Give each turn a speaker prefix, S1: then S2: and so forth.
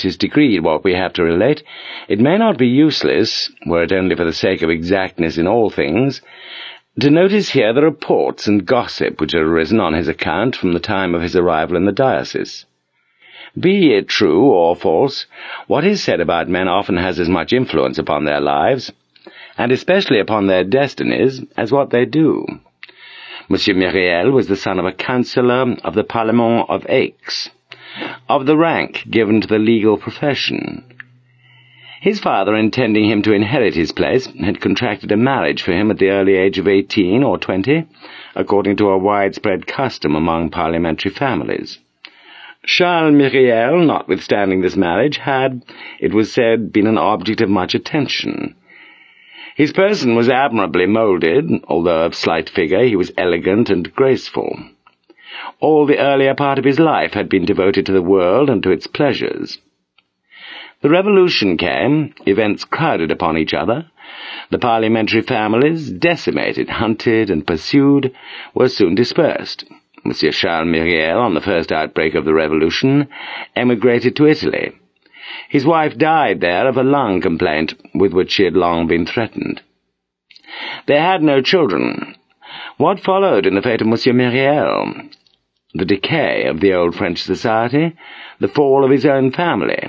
S1: is decreed what we have to relate, it may not be useless, were it only for the sake of exactness in all things, to notice here the reports and gossip which had arisen on his account from the time of his arrival in the diocese. Be it true or false, what is said about men often has as much influence upon their lives, and especially upon their destinies, as what they do. Monsieur Myriel was the son of a councillor of the Parlement of Aix, of the rank given to the legal profession. His father, intending him to inherit his place, had contracted a marriage for him at the early age of 18 or 20, according to a widespread custom among parliamentary families. Charles Myriel, notwithstanding this marriage, had, it was said, been an object of much attention. His person was admirably moulded, although of slight figure he was elegant and graceful. All the earlier part of his life had been devoted to the world and to its pleasures. The Revolution came, events crowded upon each other, the parliamentary families, decimated, hunted, and pursued, were soon dispersed. Monsieur Charles Myriel, on the first outbreak of the Revolution, emigrated to Italy. His wife died there of a lung complaint with which she had long been threatened. They had no children. What followed in the fate of Monsieur Myriel? The decay of the old French society, the fall of his own family,